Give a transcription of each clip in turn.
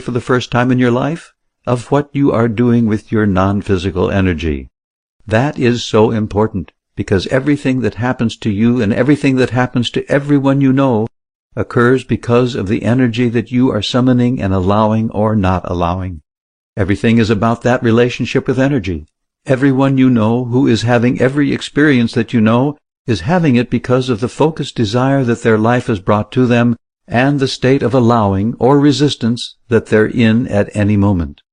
for the first time in your life? Of what you are doing with your non-physical energy. That is so important, because everything that happens to you and everything that happens to everyone you know occurs because of the energy that you are summoning and allowing or not allowing. Everything is about that relationship with energy. Everyone you know who is having every experience that you know is having it because of the focused desire that their life has brought to them and the state of allowing or resistance that they're in at any moment.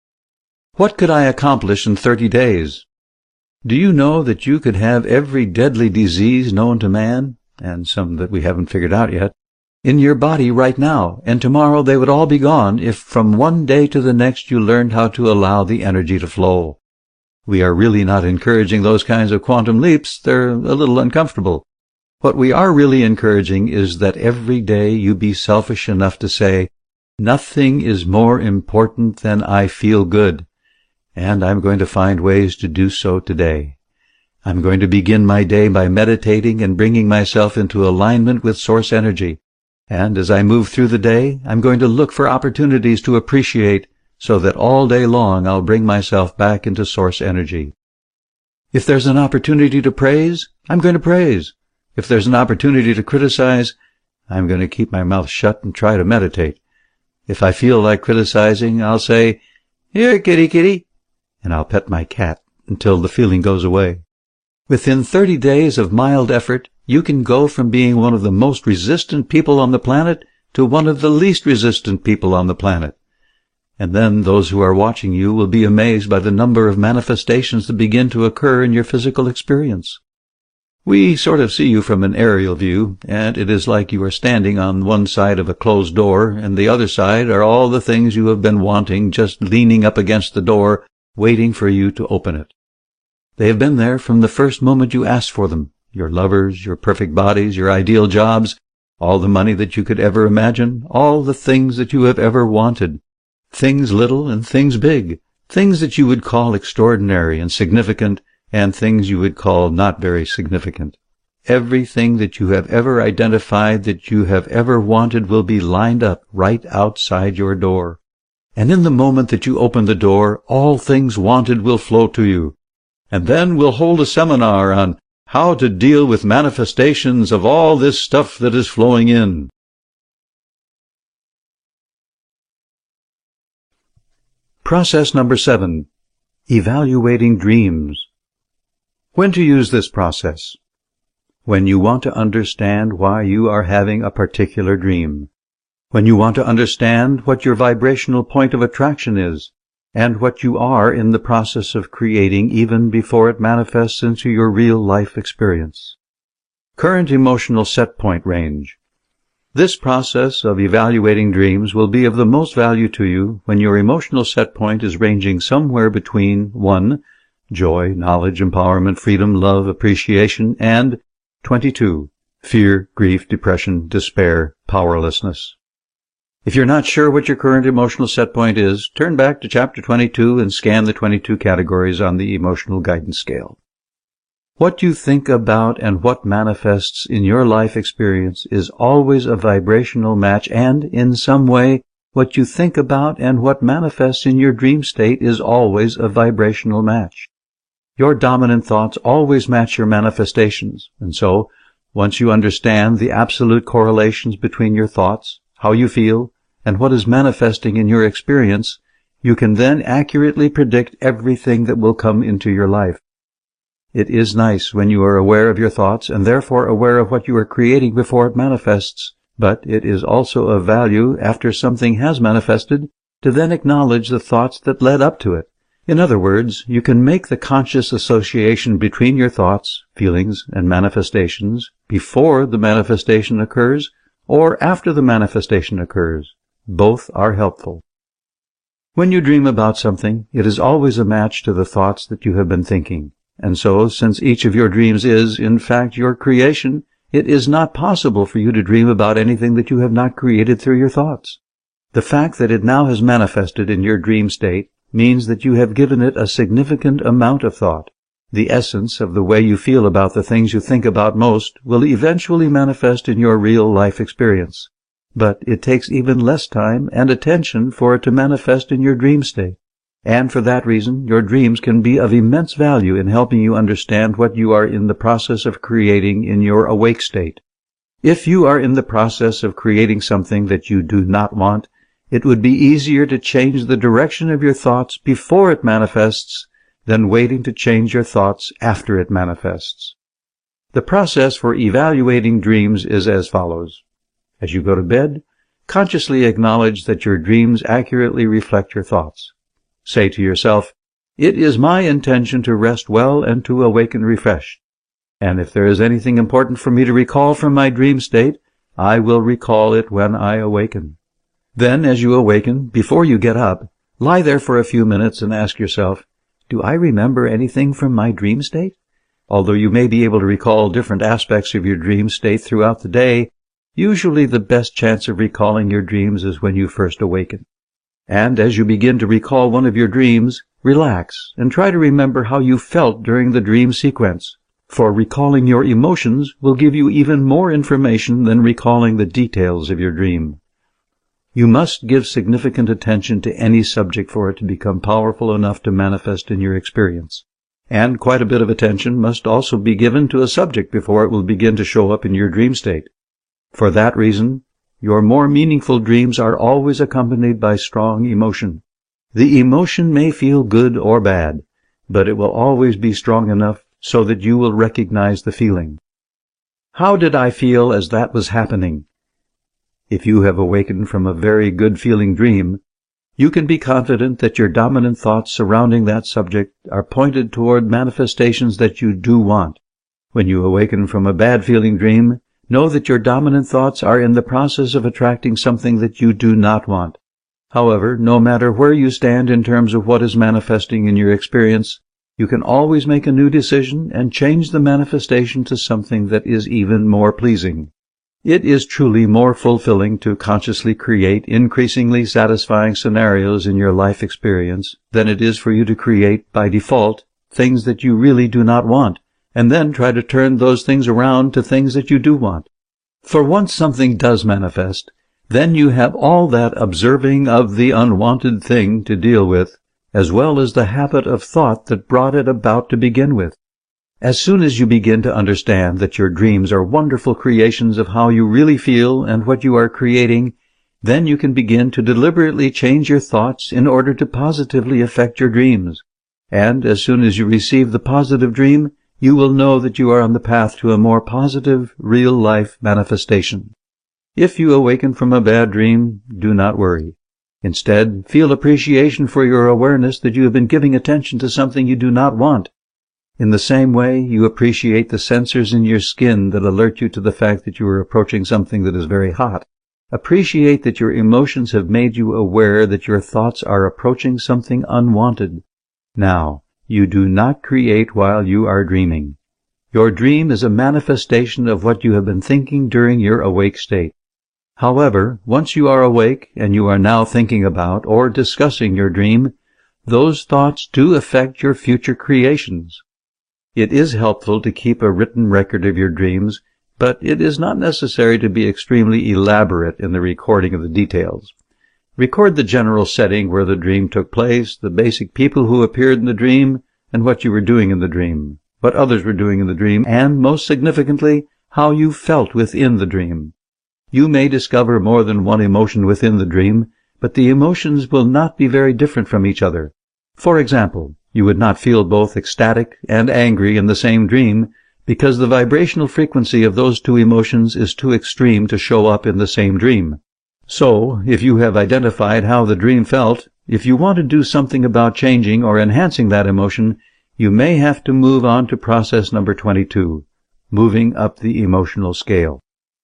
What could I accomplish in 30 days? Do you know that you could have every deadly disease known to man, and some that we haven't figured out yet, in your body right now, and tomorrow they would all be gone if from one day to the next you learned how to allow the energy to flow? We are really not encouraging those kinds of quantum leaps. They're a little uncomfortable. What we are really encouraging is that every day you be selfish enough to say, nothing is more important than I feel good. And I'm going to find ways to do so today. I'm going to begin my day by meditating and bringing myself into alignment with source energy. And as I move through the day, I'm going to look for opportunities to appreciate so that all day long I'll bring myself back into source energy. If there's an opportunity to praise, I'm going to praise. If there's an opportunity to criticize, I'm going to keep my mouth shut and try to meditate. If I feel like criticizing, I'll say, "Here, kitty, kitty," and I'll pet my cat until the feeling goes away. Within 30 days of mild effort, you can go from being one of the most resistant people on the planet to one of the least resistant people on the planet. And then those who are watching you will be amazed by the number of manifestations that begin to occur in your physical experience. We sort of see you from an aerial view, and it is like you are standing on one side of a closed door, and the other side are all the things you have been wanting, just leaning up against the door, waiting for you to open it. They have been there from the first moment you asked for them. Your lovers, your perfect bodies, your ideal jobs, all the money that you could ever imagine, all the things that you have ever wanted. Things little and things big, things that you would call extraordinary and significant, and things you would call not very significant. Everything that you have ever identified that you have ever wanted will be lined up right outside your door. And in the moment that you open the door, all things wanted will flow to you. And then we'll hold a seminar on how to deal with manifestations of all this stuff that is flowing in. Process number 7. Evaluating dreams. When to use this process? When you want to understand why you are having a particular dream. When you want to understand what your vibrational point of attraction is, and what you are in the process of creating even before it manifests into your real life experience. Current emotional set point range. This process of evaluating dreams will be of the most value to you when your emotional set point is ranging somewhere between 1. Joy, knowledge, empowerment, freedom, love, appreciation, and 22. Fear, grief, depression, despair, powerlessness. If you're not sure what your current emotional set point is, turn back to Chapter 22 and scan the 22 categories on the Emotional Guidance Scale. What you think about and what manifests in your life experience is always a vibrational match, and, in some way, what you think about and what manifests in your dream state is always a vibrational match. Your dominant thoughts always match your manifestations, and so, once you understand the absolute correlations between your thoughts, how you feel, and what is manifesting in your experience, you can then accurately predict everything that will come into your life. It is nice when you are aware of your thoughts and therefore aware of what you are creating before it manifests, but it is also of value after something has manifested to then acknowledge the thoughts that led up to it. In other words, you can make the conscious association between your thoughts, feelings, and manifestations before the manifestation occurs or after the manifestation occurs. Both are helpful. When you dream about something, it is always a match to the thoughts that you have been thinking. And so, since each of your dreams is, in fact, your creation, it is not possible for you to dream about anything that you have not created through your thoughts. The fact that it now has manifested in your dream state means that you have given it a significant amount of thought. The essence of the way you feel about the things you think about most will eventually manifest in your real life experience. but it takes even less time and attention for it to manifest in your dream state. And for that reason, your dreams can be of immense value in helping you understand what you are in the process of creating in your awake state. If you are in the process of creating something that you do not want, it would be easier to change the direction of your thoughts before it manifests than waiting to change your thoughts after it manifests. The process for evaluating dreams is as follows. As you go to bed, consciously acknowledge that your dreams accurately reflect your thoughts. Say to yourself, "It is my intention to rest well and to awaken refreshed. And if there is anything important for me to recall from my dream state, I will recall it when I awaken." Then, as you awaken, before you get up, lie there for a few minutes and ask yourself, "Do I remember anything from my dream state?" Although you may be able to recall different aspects of your dream state throughout the day, usually the best chance of recalling your dreams is when you first awaken. And as you begin to recall one of your dreams, relax and try to remember how you felt during the dream sequence. For recalling your emotions will give you even more information than recalling the details of your dream. You must give significant attention to any subject for it to become powerful enough to manifest in your experience. And quite a bit of attention must also be given to a subject before it will begin to show up in your dream state. For that reason, your more meaningful dreams are always accompanied by strong emotion. The emotion may feel good or bad, but it will always be strong enough so that you will recognize the feeling. How did I feel as that was happening? If you have awakened from a very good-feeling dream, you can be confident that your dominant thoughts surrounding that subject are pointed toward manifestations that you do want. When you awaken from a bad-feeling dream, know that your dominant thoughts are in the process of attracting something that you do not want. However, no matter where you stand in terms of what is manifesting in your experience, you can always make a new decision and change the manifestation to something that is even more pleasing. It is truly more fulfilling to consciously create increasingly satisfying scenarios in your life experience than it is for you to create, by default, things that you really do not want, and then try to turn those things around to things that you do want. For once something does manifest, then you have all that observing of the unwanted thing to deal with, as well as the habit of thought that brought it about to begin with. As soon as you begin to understand that your dreams are wonderful creations of how you really feel and what you are creating, then you can begin to deliberately change your thoughts in order to positively affect your dreams. And as soon as you receive the positive dream, you will know that you are on the path to a more positive, real-life manifestation. If you awaken from a bad dream, do not worry. Instead, feel appreciation for your awareness that you have been giving attention to something you do not want. In the same way, you appreciate the sensors in your skin that alert you to the fact that you are approaching something that is very hot. Appreciate that your emotions have made you aware that your thoughts are approaching something unwanted. Now, you do not create while you are dreaming. Your dream is a manifestation of what you have been thinking during your awake state. However, once you are awake and you are now thinking about or discussing your dream, those thoughts do affect your future creations. It is helpful to keep a written record of your dreams, but it is not necessary to be extremely elaborate in the recording of the details. Record the general setting where the dream took place, the basic people who appeared in the dream, and what you were doing in the dream, what others were doing in the dream, and, most significantly, how you felt within the dream. You may discover more than one emotion within the dream, but the emotions will not be very different from each other. For example, you would not feel both ecstatic and angry in the same dream, because the vibrational frequency of those two emotions is too extreme to show up in the same dream. So, if you have identified how the dream felt, if you want to do something about changing or enhancing that emotion, you may have to move on to process number 22, moving up the emotional scale.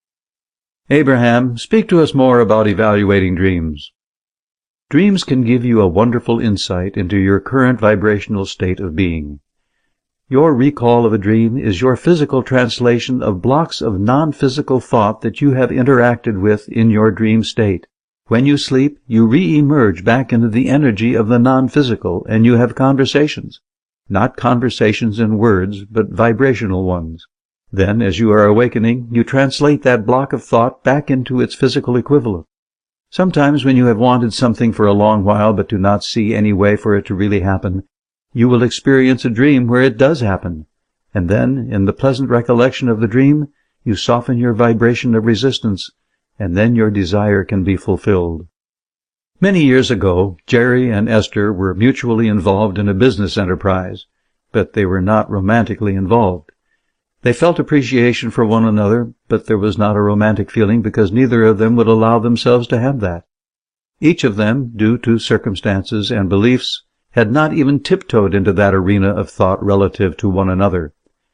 Abraham, speak to us more about evaluating dreams. Dreams can give you a wonderful insight into your current vibrational state of being. Your recall of a dream is your physical translation of blocks of non-physical thought that you have interacted with in your dream state. When you sleep, you re-emerge back into the energy of the non-physical, and you have conversations. Not conversations in words, but vibrational ones. Then, as you are awakening, you translate that block of thought back into its physical equivalent. Sometimes when you have wanted something for a long while but do not see any way for it to really happen, you will experience a dream where it does happen, and then, in the pleasant recollection of the dream, you soften your vibration of resistance, and then your desire can be fulfilled. Many years ago, Jerry and Esther were mutually involved in a business enterprise, but they were not romantically involved. They felt appreciation for one another, but there was not a romantic feeling because neither of them would allow themselves to have that. Each of them, due to circumstances and beliefs, had not even tiptoed into that arena of thought relative to one another.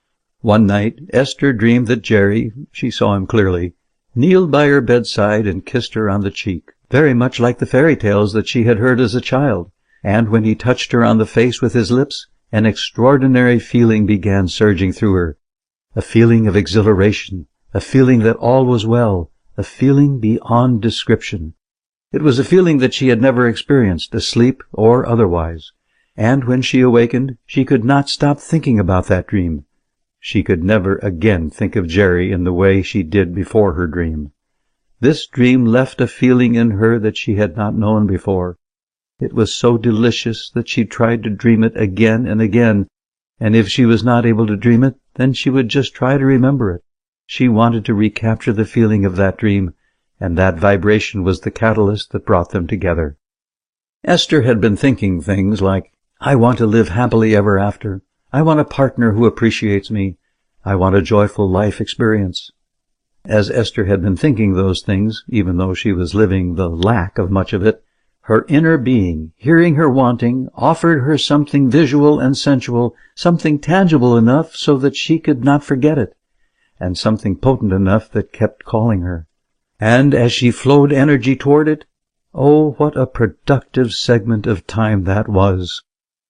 One night, Esther dreamed that Jerry, she saw him clearly, kneeled by her bedside and kissed her on the cheek, very much like the fairy tales that she had heard as a child, and when he touched her on the face with his lips, an extraordinary feeling began surging through her. A feeling of exhilaration, a feeling that all was well, a feeling beyond description. It was a feeling that she had never experienced, asleep or otherwise, and when she awakened, she could not stop thinking about that dream. She could never again think of Jerry in the way she did before her dream. This dream left a feeling in her that she had not known before. It was so delicious that she tried to dream it again and again, and if she was not able to dream it, then she would just try to remember it. She wanted to recapture the feeling of that dream, and that vibration was the catalyst that brought them together. Esther had been thinking things like, I want to live happily ever after. I want a partner who appreciates me. I want a joyful life experience. As Esther had been thinking those things, even though she was living the lack of much of it, her inner being, hearing her wanting, offered her something visual and sensual, something tangible enough so that she could not forget it, and something potent enough that kept calling her. And as she flowed energy toward it, oh, what a productive segment of time that was!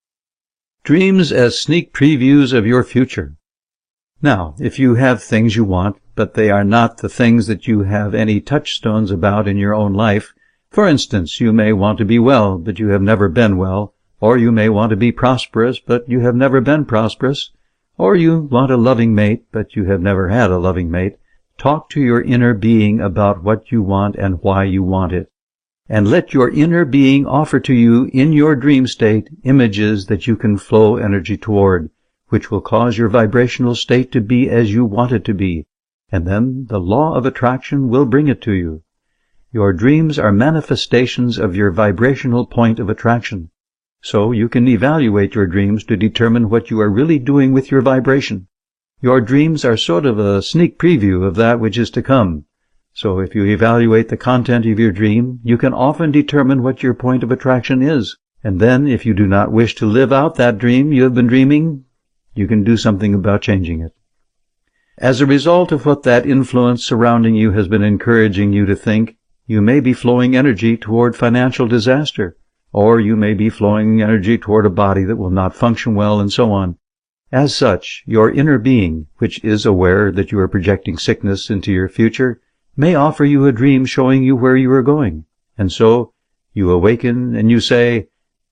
Dreams as sneak previews of your future. Now, if you have things you want, but they are not the things that you have any touchstones about in your own life, for instance, you may want to be well, but you have never been well, or you may want to be prosperous, but you have never been prosperous, or you want a loving mate, but you have never had a loving mate. Talk to your inner being about what you want and why you want it, and let your inner being offer to you in your dream state images that you can flow energy toward, which will cause your vibrational state to be as you want it to be, and then the law of attraction will bring it to you. Your dreams are manifestations of your vibrational point of attraction, so you can evaluate your dreams to determine what you are really doing with your vibration. Your dreams are sort of a sneak preview of that which is to come, so if you evaluate the content of your dream, you can often determine what your point of attraction is, and then if you do not wish to live out that dream you have been dreaming, you can do something about changing it. As a result of what that influence surrounding you has been encouraging you to think, you may be flowing energy toward financial disaster, or you may be flowing energy toward a body that will not function well, and so on. As such, your inner being, which is aware that you are projecting sickness into your future, may offer you a dream showing you where you are going, and so you awaken and you say,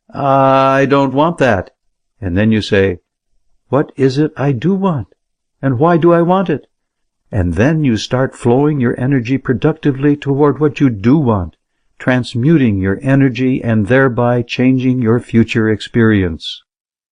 I don't want that, and then you say, what is it I do want, and why do I want it? And then you start flowing your energy productively toward what you do want, transmuting your energy and thereby changing your future experience.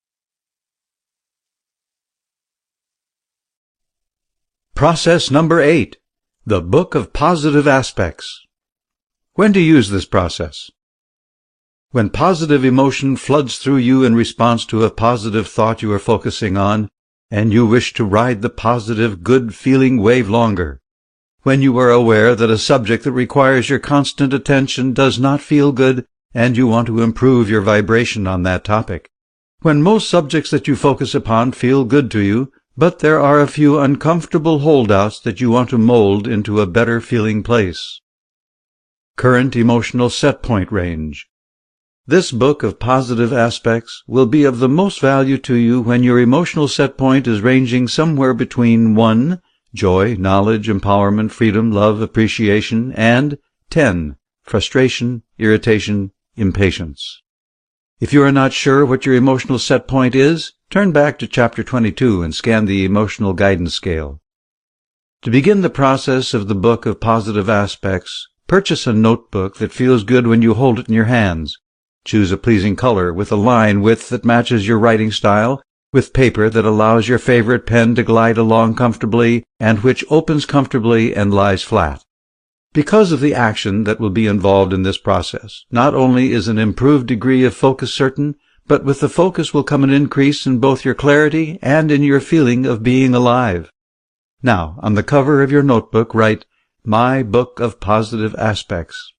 Process number 8. The Book of Positive Aspects. When to use this process? When positive emotion floods through you in response to a positive thought you are focusing on, and you wish to ride the positive, good-feeling wave longer. When you are aware that a subject that requires your constant attention does not feel good, and you want to improve your vibration on that topic. When most subjects that you focus upon feel good to you, but there are a few uncomfortable holdouts that you want to mold into a better-feeling place. Current emotional set point range. This book of positive aspects will be of the most value to you when your emotional set point is ranging somewhere between 1, joy, knowledge, empowerment, freedom, love, appreciation, and 10, frustration, irritation, impatience. If you are not sure what your emotional set point is, turn back to Chapter 22 and scan the Emotional Guidance Scale. To begin the process of the Book of Positive Aspects, purchase a notebook that feels good when you hold it in your hands. Choose a pleasing color with a line width that matches your writing style, with paper that allows your favorite pen to glide along comfortably and which opens comfortably and lies flat. Because of the action that will be involved in this process, not only is an improved degree of focus certain, but with the focus will come an increase in both your clarity and in your feeling of being alive. Now, on the cover of your notebook, write, "My Book of Positive Aspects."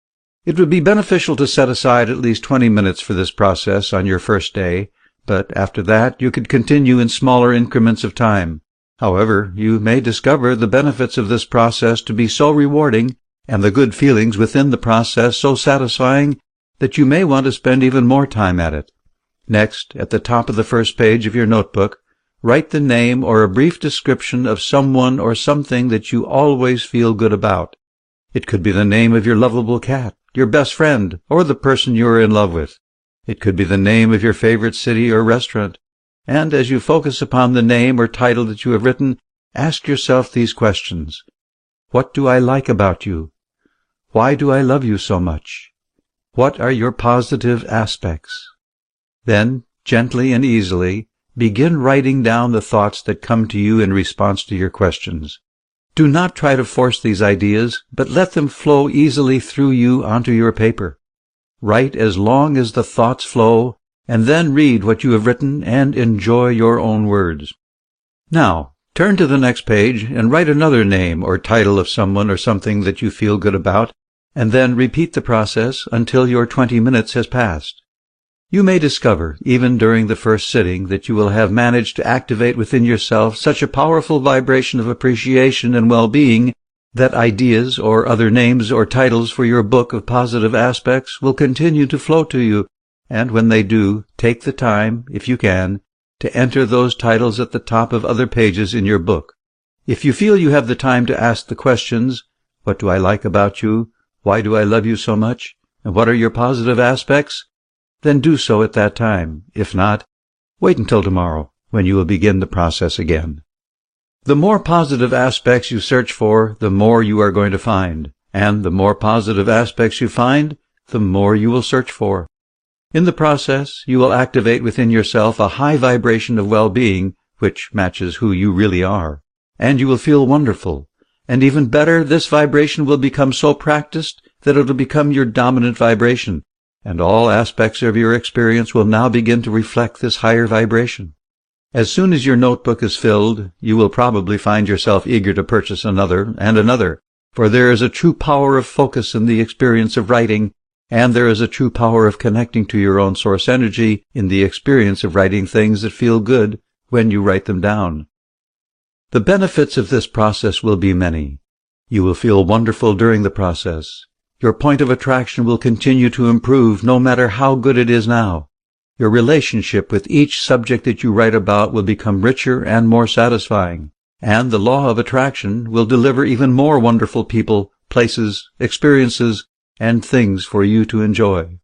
It would be beneficial to set aside at least 20 minutes for this process on your first day, but after that you could continue in smaller increments of time. However, you may discover the benefits of this process to be so rewarding and the good feelings within the process so satisfying that you may want to spend even more time at it. Next, at the top of the first page of your notebook, write the name or a brief description of someone or something that you always feel good about. It could be the name of your lovable cat, your best friend, or the person you are in love with. It could be the name of your favorite city or restaurant. And as you focus upon the name or title that you have written, ask yourself these questions. What do I like about you? Why do I love you so much? What are your positive aspects? Then, gently and easily, begin writing down the thoughts that come to you in response to your questions. Do not try to force these ideas, but let them flow easily through you onto your paper. Write as long as the thoughts flow, and then read what you have written and enjoy your own words. Now, turn to the next page and write another name or title of someone or something that you feel good about, and then repeat the process until your 20 minutes has passed. You may discover, even during the first sitting, that you will have managed to activate within yourself such a powerful vibration of appreciation and well-being that ideas or other names or titles for your book of positive aspects will continue to flow to you, and when they do, take the time, if you can, to enter those titles at the top of other pages in your book. If you feel you have the time to ask the questions, what do I like about you? Why do I love you so much? And what are your positive aspects? Then do so at that time. If not, wait until tomorrow, when you will begin the process again. The more positive aspects you search for, the more you are going to find, and the more positive aspects you find, the more you will search for. In the process, you will activate within yourself a high vibration of well-being, which matches who you really are, and you will feel wonderful. And even better, this vibration will become so practiced that it will become your dominant vibration, and all aspects of your experience will now begin to reflect this higher vibration. As soon as your notebook is filled, you will probably find yourself eager to purchase another and another, for there is a true power of focus in the experience of writing, and there is a true power of connecting to your own source energy in the experience of writing things that feel good when you write them down. The benefits of this process will be many. You will feel wonderful during the process. Your point of attraction will continue to improve no matter how good it is now. Your relationship with each subject that you write about will become richer and more satisfying, and the law of attraction will deliver even more wonderful people, places, experiences, and things for you to enjoy.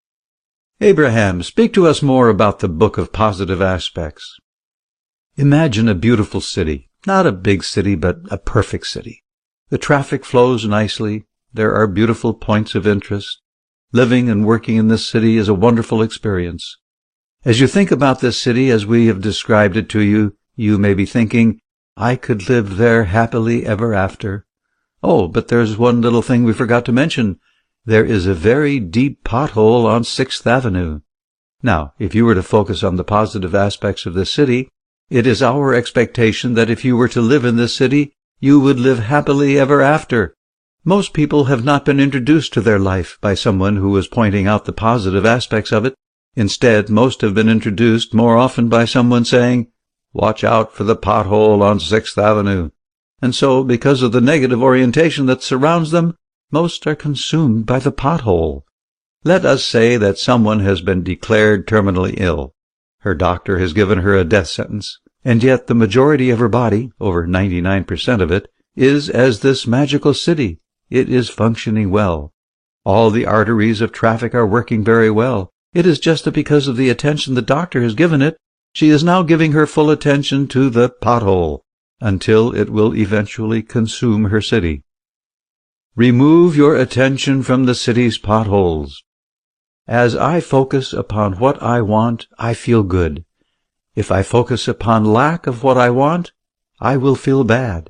Abraham, speak to us more about the Book of Positive Aspects. Imagine a beautiful city, not a big city, but a perfect city. The traffic flows nicely. There are beautiful points of interest. Living and working in this city is a wonderful experience. As you think about this city as we have described it to you, you may be thinking, I could live there happily ever after. Oh, but there's one little thing we forgot to mention. There is a very deep pothole on 6th Avenue. Now, if you were to focus on the positive aspects of this city, it is our expectation that if you were to live in this city, you would live happily ever after. Most people have not been introduced to their life by someone who was pointing out the positive aspects of it. Instead, most have been introduced more often by someone saying, watch out for the pothole on 6th Avenue. And so, because of the negative orientation that surrounds them, most are consumed by the pothole. Let us say that someone has been declared terminally ill. Her doctor has given her a death sentence, and yet the majority of her body, over 99% of it, is as this magical city. It is functioning well. All the arteries of traffic are working very well. It is just that because of the attention the doctor has given it, she is now giving her full attention to the pothole. until it will eventually consume her city. Remove your attention from the city's potholes. As I focus upon what I want, I feel good. If I focus upon lack of what I want, I will feel bad.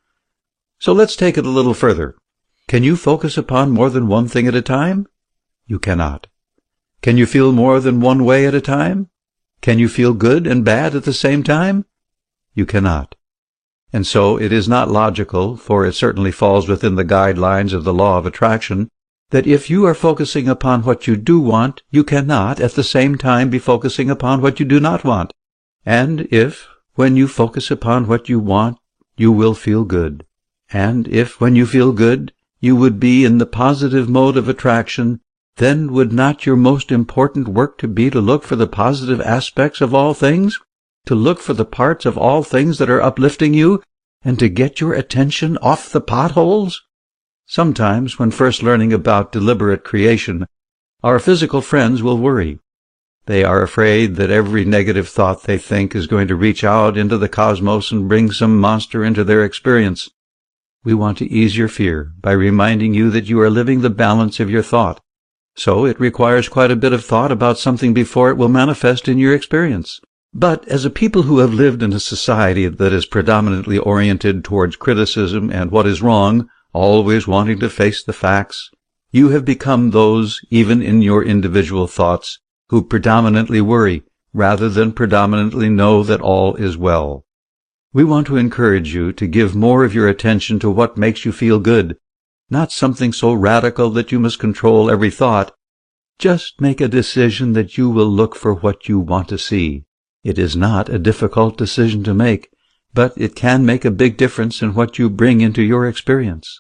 So let's take it a little further. Can you focus upon more than one thing at a time? You cannot. Can you feel more than one way at a time? Can you feel good and bad at the same time? You cannot. And so it is not logical, for it certainly falls within the guidelines of the law of attraction, that if you are focusing upon what you do want, you cannot at the same time be focusing upon what you do not want. And if, when you focus upon what you want, you will feel good, and if, when you feel good, you would be in the positive mode of attraction, then would not your most important work to be to look for the positive aspects of all things, to look for the parts of all things that are uplifting you, and to get your attention off the potholes? Sometimes, when first learning about deliberate creation, our physical friends will worry. They are afraid that every negative thought they think is going to reach out into the cosmos and bring some monster into their experience. We want to ease your fear by reminding you that you are living the balance of your thought. So it requires quite a bit of thought about something before it will manifest in your experience. But as a people who have lived in a society that is predominantly oriented towards criticism and what is wrong, always wanting to face the facts, you have become those, even in your individual thoughts, who predominantly worry, rather than predominantly know that all is well. We want to encourage you to give more of your attention to what makes you feel good, not something so radical that you must control every thought. Just make a decision that you will look for what you want to see. It is not a difficult decision to make, but it can make a big difference in what you bring into your experience.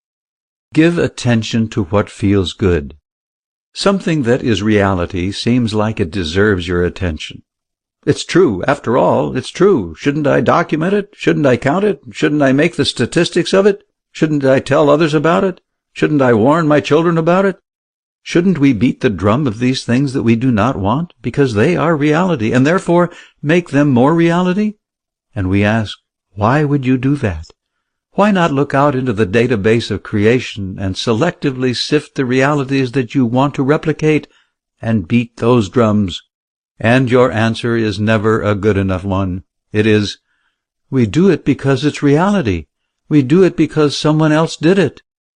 Give attention to what feels good. Something that is reality seems like it deserves your attention. It's true. After all, it's true. Shouldn't I document it? Shouldn't I count it? Shouldn't I make the statistics of it? Shouldn't I tell others about it? Shouldn't I warn my children about it? Shouldn't we beat the drum of these things that we do not want, because they are reality, and therefore make them more reality? And we ask, why would you do that? Why not look out into the database of creation and selectively sift the realities that you want to replicate and beat those drums? And your answer is never a good enough one. It is, we do it because it's reality. We do it because someone else did it.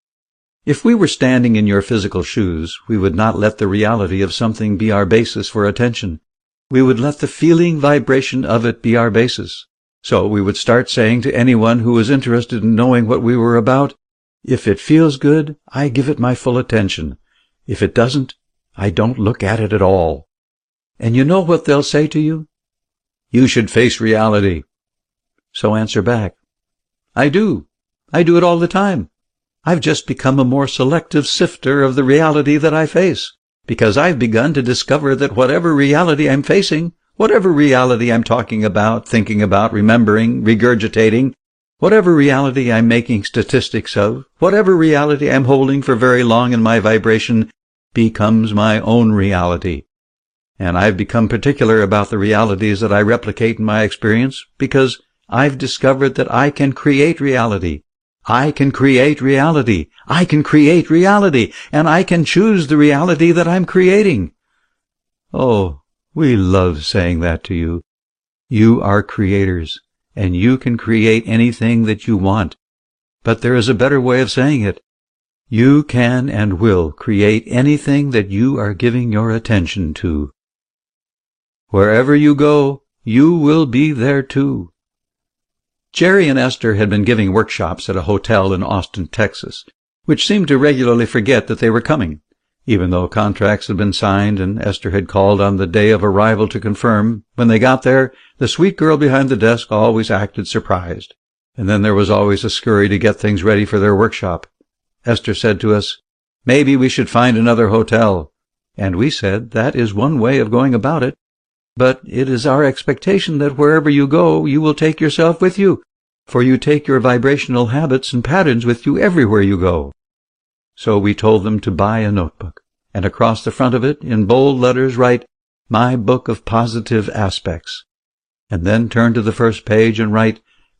If we were standing in your physical shoes, we would not let the reality of something be our basis for attention. We would let the feeling vibration of it be our basis. So we would start saying to anyone who was interested in knowing what we were about, if it feels good, I give it my full attention. If it doesn't, I don't look at it at all. And you know what they'll say to you? You should face reality. So answer back, I do. I do it all the time. I've just become a more selective sifter of the reality that I face, because I've begun to discover that whatever reality I'm facing, whatever reality I'm talking about, thinking about, remembering, regurgitating, whatever reality I'm making statistics of, whatever reality I'm holding for very long in my vibration, becomes my own reality. And I've become particular about the realities that I replicate in my experience because I've discovered that I can create reality. I can create reality. I can create reality, and I can choose the reality that I'm creating. Oh, we love saying that to you. You are creators, and you can create anything that you want. But there is a better way of saying it. You can and will create anything that you are giving your attention to. Wherever you go, you will be there too. Jerry and Esther had been giving workshops at a hotel in Austin, Texas, which seemed to regularly forget that they were coming, even though contracts had been signed and Esther had called on the day of arrival to confirm. When they got there, the sweet girl behind the desk always acted surprised, and then there was always a scurry to get things ready for their workshop. Esther said to us, maybe we should find another hotel, and we said that is one way of going about it. But it is our expectation that wherever you go, you will take yourself with you, for you take your vibrational habits and patterns with you everywhere you go. So we told them to buy a notebook, and across the front of it, in bold letters, write, My Book of Positive Aspects, and then turn to the first page and write,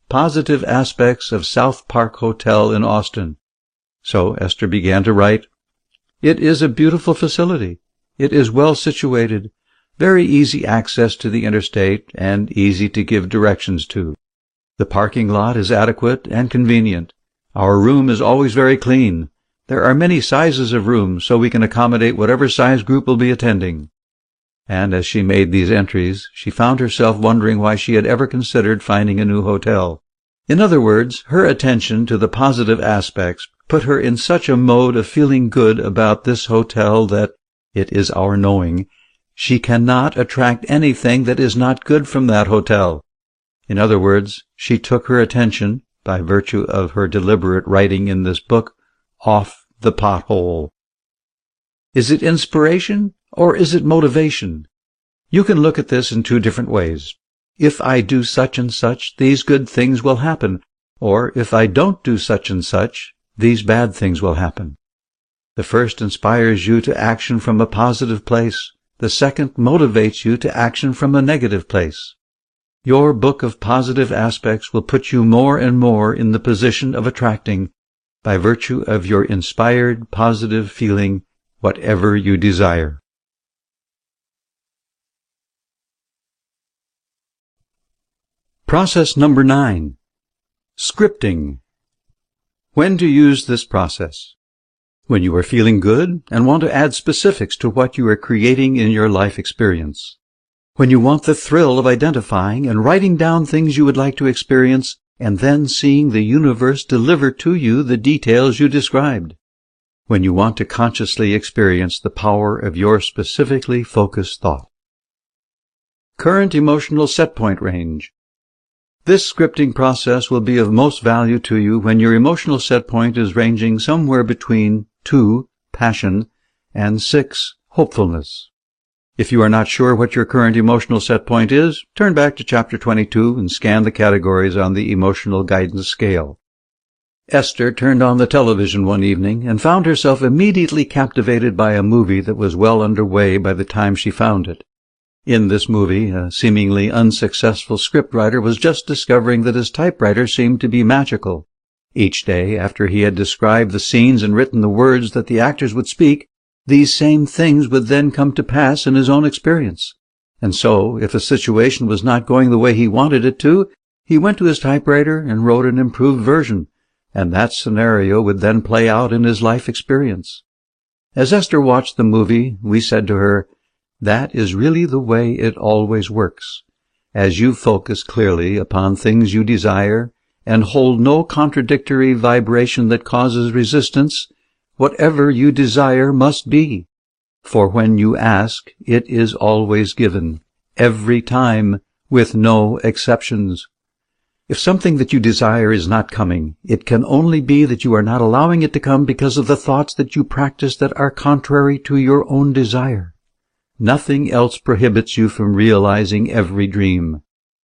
positive aspects of South Park Hotel in Austin. So Esther began to write, "It is a beautiful facility. It is well situated, very easy access to the interstate, and easy to give directions to. The parking lot is adequate and convenient. Our room is always very clean. There are many sizes of rooms, so we can accommodate whatever size group will be attending." And as she made these entries, she found herself wondering why she had ever considered finding a new hotel. In other words, her attention to the positive aspects put her in such a mode of feeling good about this hotel that, it is our knowing, she cannot attract anything that is not good from that hotel. In other words, she took her attention, by virtue of her deliberate writing in this book, off the pothole. Is it inspiration or is it motivation? You can look at this in two different ways. If I do such and such, these good things will happen, or if I don't do such and such, these bad things will happen. The first inspires you to action from a positive place. The second motivates you to action from a negative place. Your book of positive aspects will put you more and more in the position of attracting, by virtue of your inspired, positive feeling, whatever you desire. Process number 9. Scripting. When to use this process? When you are feeling good and want to add specifics to what you are creating in your life experience. When you want the thrill of identifying and writing down things you would like to experience and then seeing the universe deliver to you the details you described. When you want to consciously experience the power of your specifically focused thought. Current emotional set point range. This scripting process will be of most value to you when your emotional set point is ranging somewhere between 2, passion, and 6, hopefulness. If you are not sure what your current emotional set point is, turn back to Chapter 22 and scan the categories on the emotional guidance scale. Esther turned on the television one evening and found herself immediately captivated by a movie that was well underway by the time she found it. In this movie, a seemingly unsuccessful scriptwriter was just discovering that his typewriter seemed to be magical. Each day, after he had described the scenes and written the words that the actors would speak, these same things would then come to pass in his own experience. And so, if a situation was not going the way he wanted it to, he went to his typewriter and wrote an improved version, and that scenario would then play out in his life experience. As Esther watched the movie, we said to her, "That is really the way it always works. As you focus clearly upon things you desire and hold no contradictory vibration that causes resistance, whatever you desire must be. For when you ask, it is always given, every time, with no exceptions. If something that you desire is not coming, it can only be that you are not allowing it to come because of the thoughts that you practice that are contrary to your own desire. Nothing else prohibits you from realizing every dream.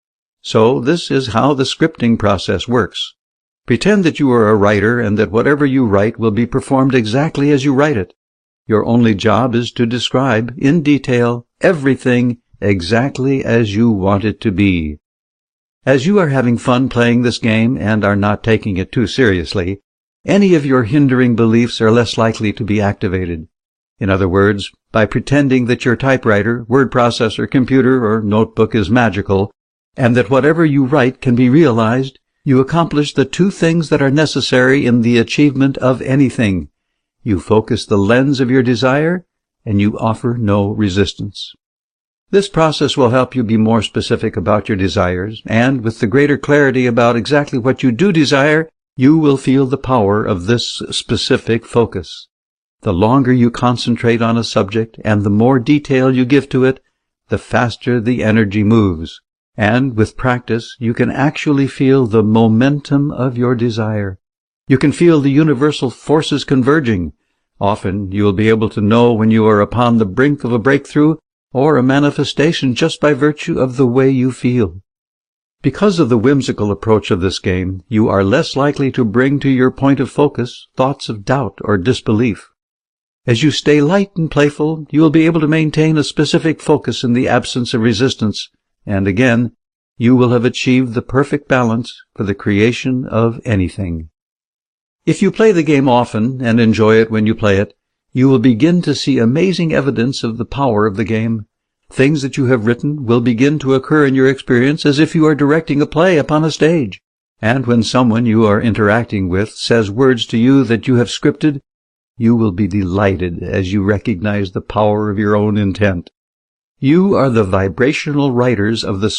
So this is how the scripting process works. Pretend that you are a writer and that whatever you write will be performed exactly as you write it. Your only job is to describe, in detail, everything exactly as you want it to be. As you are having fun playing this game and are not taking it too seriously, any of your hindering beliefs are less likely to be activated. In other words, by pretending that your typewriter, word processor, computer, or notebook is magical, and that whatever you write can be realized, you accomplish the two things that are necessary in the achievement of anything. You focus the lens of your desire, and you offer no resistance. This process will help you be more specific about your desires, and with the greater clarity about exactly what you do desire, you will feel the power of this specific focus. The longer you concentrate on a subject and the more detail you give to it, the faster the energy moves. And with practice, you can actually feel the momentum of your desire. You can feel the universal forces converging. Often you will be able to know when you are upon the brink of a breakthrough or a manifestation just by virtue of the way you feel. Because of the whimsical approach of this game, you are less likely to bring to your point of focus thoughts of doubt or disbelief. As you stay light and playful, you will be able to maintain a specific focus in the absence of resistance, and again, you will have achieved the perfect balance for the creation of anything. If you play the game often and enjoy it when you play it, you will begin to see amazing evidence of the power of the game. Things that you have written will begin to occur in your experience as if you are directing a play upon a stage. And when someone you are interacting with says words to you that you have scripted, you will be delighted as you recognize the power of your own intent. You are the vibrational writers of the